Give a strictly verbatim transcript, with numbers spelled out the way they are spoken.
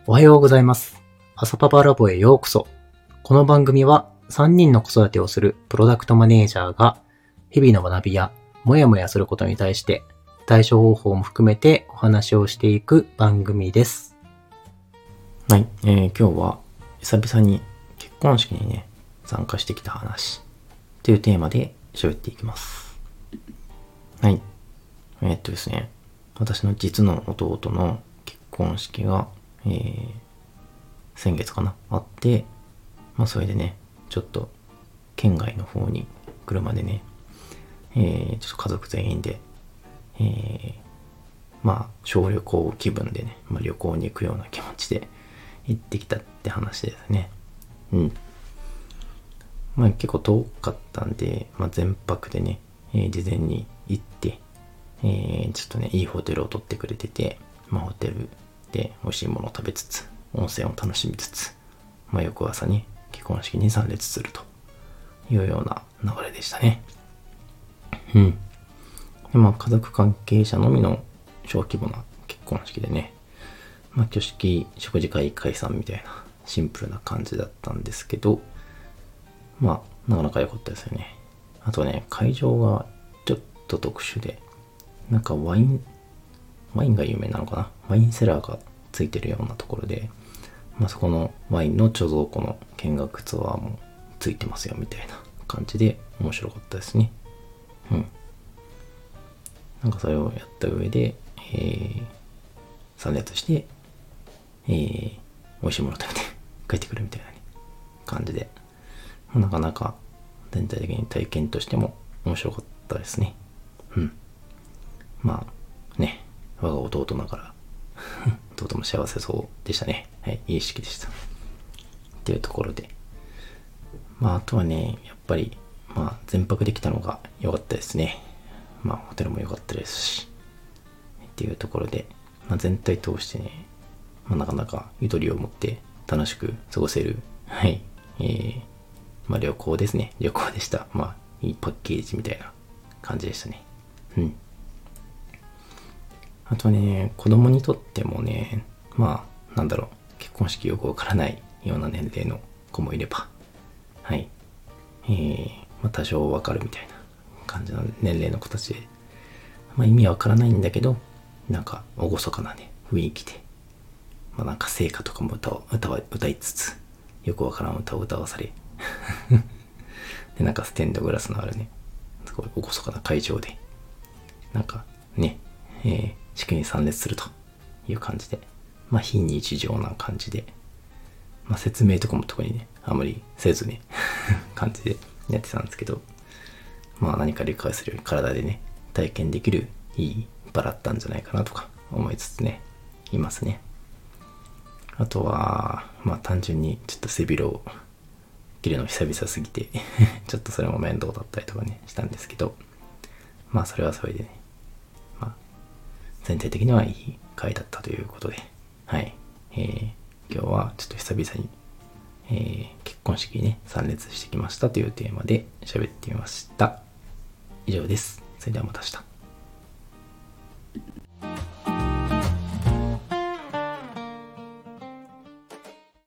おはようございます。朝パパラボへようこそ。この番組はさんにんの子育てをするプロダクトマネージャーが日々の学びやもやもやすることに対して対処方法も含めてお話をしていく番組です。 はい、えー、今日は久々に結婚式にね参加してきた話というテーマで喋っていきます。はい、えー、っとですね、私の実の弟の結婚式が、えー、先月かなあって、まあそれでねちょっと県外の方に車でね、えー、ちょっと家族全員で、えー、まあ小旅行気分でね、まあ、旅行に行くような気持ちで行ってきたって話ですね。うん。まあ結構遠かったんで、まあ全泊でね、えー、事前に行って、えー、ちょっとね、いいホテルを取ってくれてて、まあホテルで美味しいものを食べつつ、温泉を楽しみつつ、まあ翌朝に結婚式に参列するというような流れでしたね。うん。でまあ家族関係者のみの小規模な結婚式でね、まあ挙式、食事会、解散みたいなシンプルな感じだったんですけど、まあなかなか良かったですよね。あとね、会場がちょっと特殊で、なんかワイン、ワインが有名なのかな、ワインセラーがついてるようなところで、まあそこのワインの貯蔵庫の見学ツアーもついてますよみたいな感じで面白かったですね。うん。なんかそれをやった上で、えー、参列して、えー、美味しいもの食べて帰ってくるみたいな、ね、感じで、なかなか全体的に体験としても面白かったですね。うん。まあね、我が弟ながら弟も幸せそうでしたね。はい、いい式でした。っていうところで、まああとはね、やっぱりまあ全泊できたのが良かったですね。まあホテルも良かったですし、っていうところで、まあ、全体通してね、まあ、なかなかゆとりを持って楽しく過ごせる、はい、えー、まあ旅行ですね。旅行でした。まあいいパッケージみたいな感じでしたね。うん。あとね、子供にとってもね、まあなんだろう、結婚式よくわからないような年齢の子もいれば、はい、えー、まあ多少わかるみたいな感じの年齢の子たちで、まあ意味はわからないんだけど、なんか厳かなね雰囲気で、まあなんか聖歌とかも歌を歌わ歌いつつ、よくわからん歌を歌わされでなんかステンドグラスのあるね、すごい厳かな会場でなんかね、えー、式に参列するという感じで、まあ非日常な感じで、まあ説明とかも特にねあまりせずね感じでやってたんですけど、まあ何か理解するより体でね体験できるいい場だったんじゃないかなとか思いつつねいますね。あとはまあ単純にちょっと背広を着るの久々すぎてちょっとそれも面倒だったりとかねしたんですけど、まあそれはそれでね、まあ全体的にはいい回だったということで、はい、えー、今日はちょっと久々に、えー、結婚式にね参列してきましたというテーマで喋ってみました。以上です。それではまた明日。